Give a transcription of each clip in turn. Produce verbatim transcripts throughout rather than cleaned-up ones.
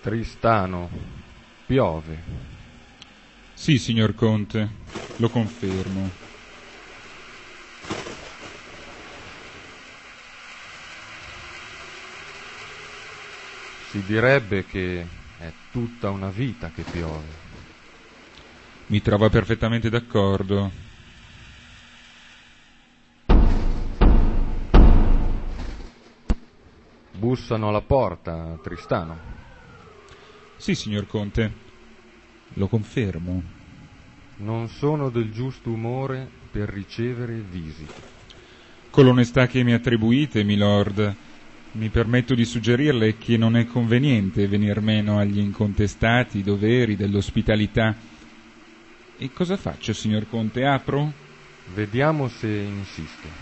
Tristano, piove. Sì, signor Conte, lo confermo. Si direbbe che è tutta una vita che piove. Mi trova perfettamente d'accordo. Bussano alla porta, Tristano. Sì, signor Conte, lo confermo. Non sono del giusto umore per ricevere visite. Con l'onestà che mi attribuite, milord, mi permetto di suggerirle che non è conveniente venir meno agli incontestati doveri dell'ospitalità. E cosa faccio, signor Conte? Apro? Vediamo se insiste.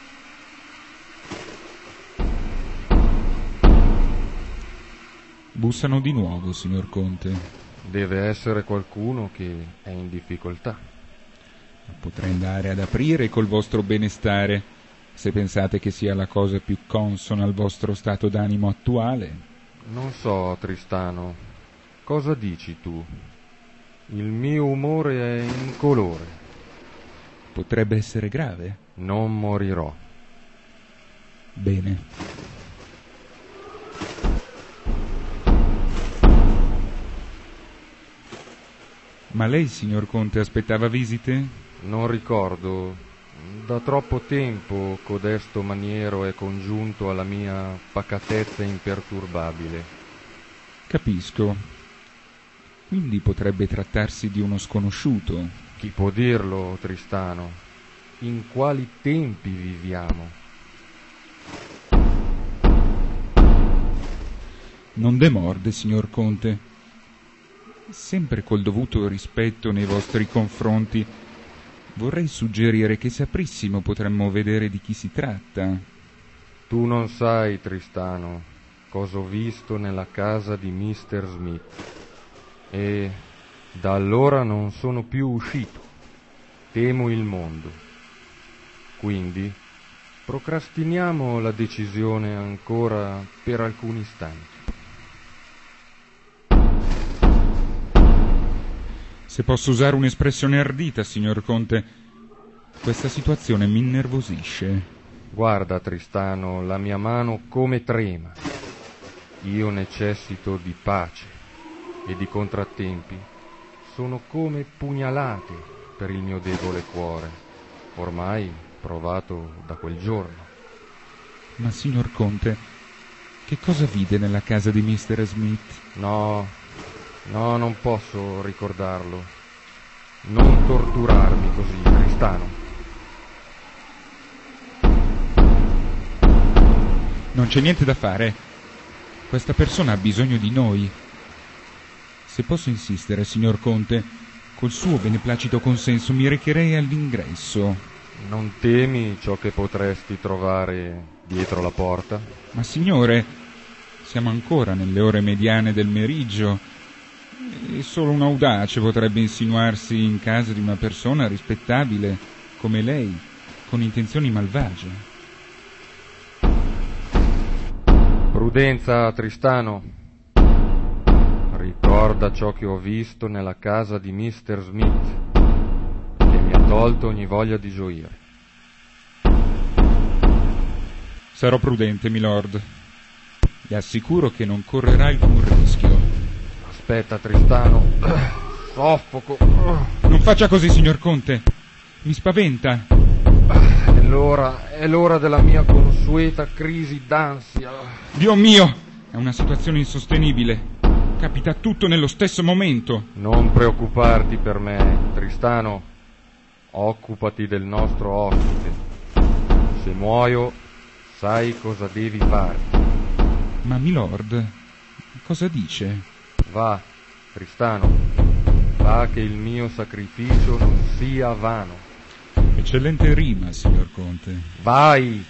Bussano di nuovo, signor Conte. Deve essere qualcuno che è in difficoltà. Potrei andare ad aprire col vostro benestare, se pensate che sia la cosa più consona al vostro stato d'animo attuale. Non so, Tristano, cosa dici tu? Il mio umore è incolore. Potrebbe essere grave? Non morirò. Bene. Ma lei, signor Conte, aspettava visite? Non ricordo. Da troppo tempo codesto maniero è congiunto alla mia pacatezza imperturbabile. Capisco. Quindi potrebbe trattarsi di uno sconosciuto. Chi può dirlo, Tristano? In quali tempi viviamo? Non demorde, signor Conte. Sempre col dovuto rispetto nei vostri confronti, vorrei suggerire che se aprissimo potremmo vedere di chi si tratta. Tu non sai, Tristano, cosa ho visto nella casa di mister Smith, e da allora non sono più uscito. Temo il mondo. Quindi procrastiniamo la decisione ancora per alcuni istanti. Se posso usare un'espressione ardita, signor Conte, questa situazione mi innervosisce. Guarda, Tristano, la mia mano come trema. Io necessito di pace ed i contrattempi sono come pugnalate per il mio debole cuore, ormai provato da quel giorno. Ma, signor Conte, che cosa vide nella casa di mister Smith? No, no, non posso ricordarlo. Non torturarmi così, Tristano. Non c'è niente da fare. Questa persona ha bisogno di noi. Se posso insistere, signor Conte, col suo beneplacito consenso mi recherei all'ingresso. Non temi ciò che potresti trovare dietro la porta? Ma, signore, siamo ancora nelle ore mediane del meriggio e solo un audace potrebbe insinuarsi in casa di una persona rispettabile come lei, con intenzioni malvagie. Prudenza, Tristano. Ricorda ciò che ho visto nella casa di mister Smith, che mi ha tolto ogni voglia di gioire. Sarò prudente, milord. Le assicuro che non correrà alcun rischio. Aspetta, Tristano. Soffoco. Non faccia così, signor Conte. Mi spaventa. È l'ora, è l'ora della mia consueta crisi d'ansia. Dio mio, è una situazione insostenibile. Capita tutto nello stesso momento. Non preoccuparti per me, Tristano. Occupati del nostro ospite. Se muoio, sai cosa devi fare. Ma, milord, cosa dice? Va, Tristano, va che il mio sacrificio non sia vano. Eccellente rima, signor Conte. Vai!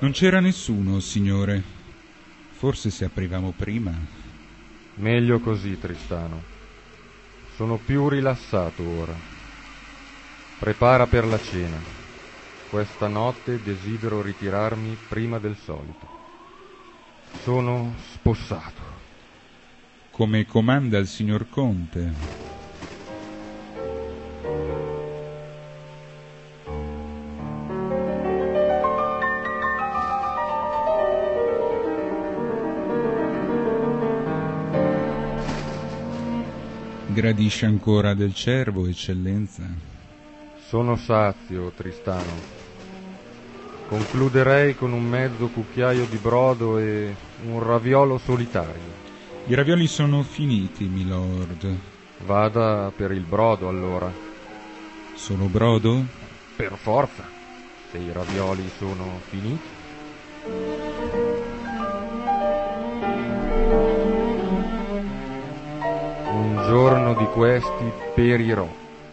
Non c'era nessuno, signore. Forse se aprivamo prima. Meglio così, Tristano. Sono più rilassato ora. Prepara per la cena. Questa notte desidero ritirarmi prima del solito. Sono spossato. Come comanda il signor Conte. Gradisce ancora del cervo, eccellenza? Sono sazio, Tristano. Concluderei con un mezzo cucchiaio di brodo e un raviolo solitario. I ravioli sono finiti, milord. Vada per il brodo, allora. Solo brodo? Per forza, se i ravioli sono finiti. Un giorno di questi perirò.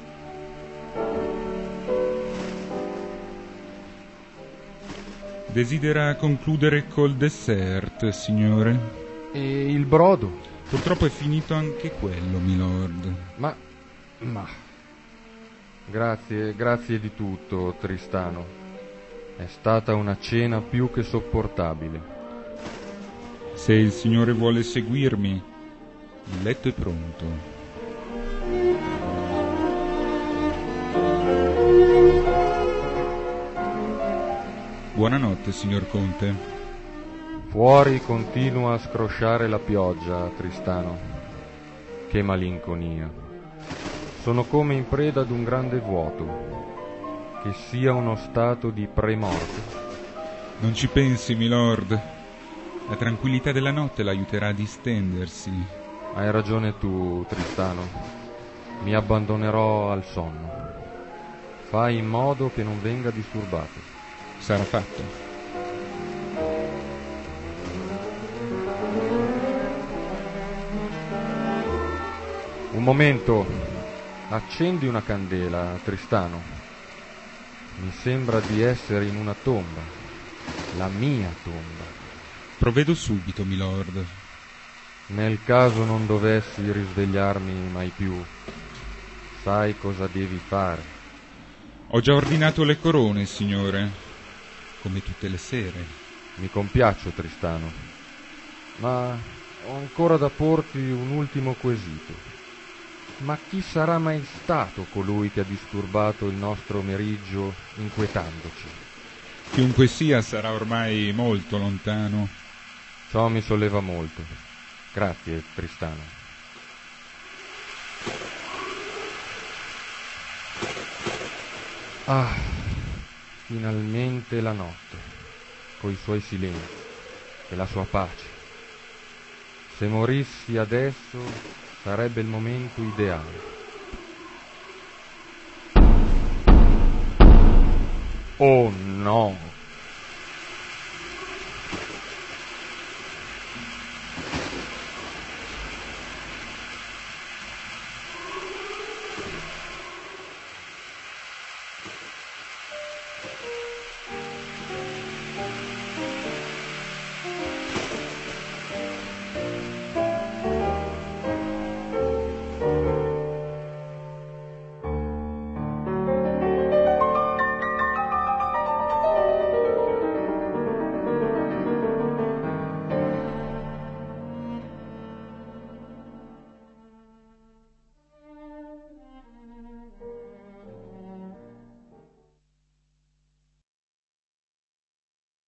Desidera concludere col dessert, signore? E il brodo? Purtroppo è finito anche quello, milord. Ma... ma... Grazie, grazie di tutto, Tristano. È stata una cena più che sopportabile. Se il signore vuole seguirmi, il letto è pronto. Buonanotte, signor Conte. Fuori continua a scrosciare la pioggia, Tristano. Che malinconia. Sono come in preda ad un grande vuoto, che sia uno stato di premorte. Non ci pensi, milord. La tranquillità della notte l'aiuterà a distendersi. Hai ragione tu, Tristano. Mi abbandonerò al sonno. Fai in modo che non venga disturbato. Sarà fatto. Un momento. Accendi una candela, Tristano. Mi sembra di essere in una tomba. La mia tomba. Provvedo subito, milord. Nel caso non dovessi risvegliarmi mai più, sai cosa devi fare? Ho già ordinato le corone, signore. Come tutte le sere. Mi compiaccio, Tristano, ma ho ancora da porti un ultimo quesito. Ma chi sarà mai stato colui che ha disturbato il nostro meriggio inquietandoci? Chiunque sia sarà ormai molto lontano. Ciò mi solleva molto. Grazie, Tristano. Ah... Finalmente la notte, coi suoi silenzi e la sua pace. Se morissi adesso sarebbe il momento ideale. Oh no!